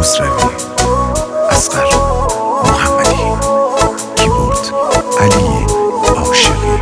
خسروی، اصغر محمدی، کیبورد علی عاشقی.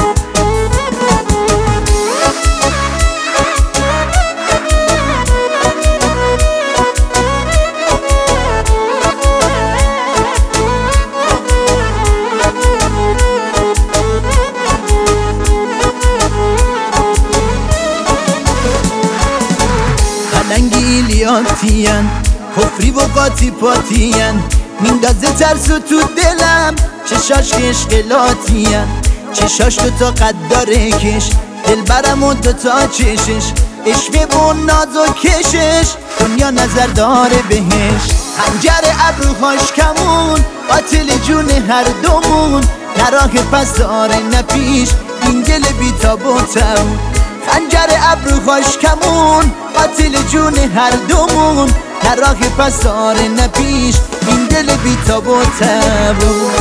پلنگیلیاتین کفری و قاطی پاتین میندازه ترس تو دلم، چشاش کشکلاتین، چشاش دوتا قد داره کش، دل برم و دوتا چشش، عشق و ناز و کشش، دنیا نظر داره بهش. خنجر ابروهاش کمون، قاتل جون هر دومون، نه راه پس داره نه پیش، این دل بی تاب و تون. خنجر ابروهاش کمون، قاتل جون هر دومون، نه راه پس داره نه پیش، این دل بی تاب و تون.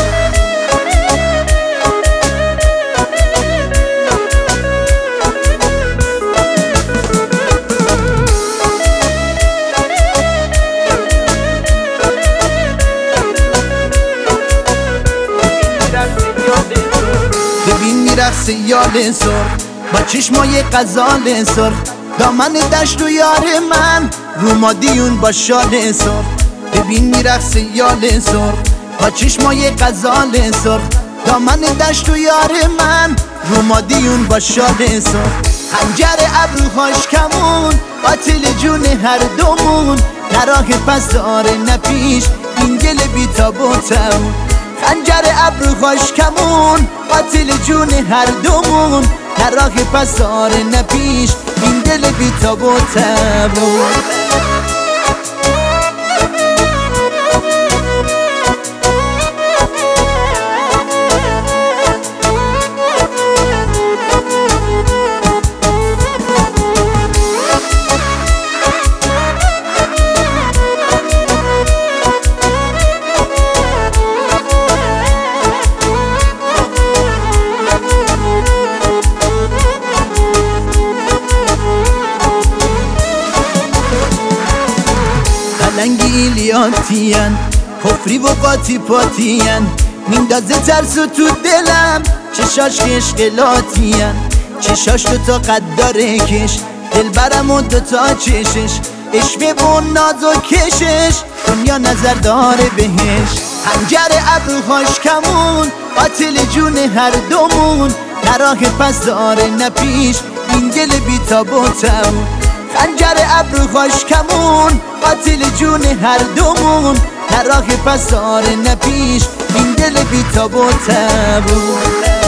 ببین میرقصه یال سرخ با چشمای غزال سرخ، دامن دشت و یار من رو مادیون با شال سرخ. ببین میرقصه یال سرخ با چشمای غزال سرخ، دامن دشت و یار من رو مادیون با شال سرخ. خنجر ابروهاش کمون، قاتل جون هر دومون، نه راه پس داره نه پیش، این دل بی تاب و تون. خنجر ابروهاش کمون، قاتل جون هر دومون، نه راه پس داره نه پیش، این دل بی تاب و تون. پلنگیلیاتین کفری و قاطی پاتین میندازه ترس تو دلم، چشاش کشکلاتین، چشاش دوتا قد داره کش، دل برم و دوتا چشش، عشق و ناز و کشش، دنیا نظر داره بهش. خنجر ابروهاش کمون، قاتل جون هر دومون، نه راه پس داره نه پیش، این دل بی تاب و تون. خنجر ابروهاش کمون، قاتل جون هر دومون، نه راه پس داره نه پیش، این دل بی تاب و تون.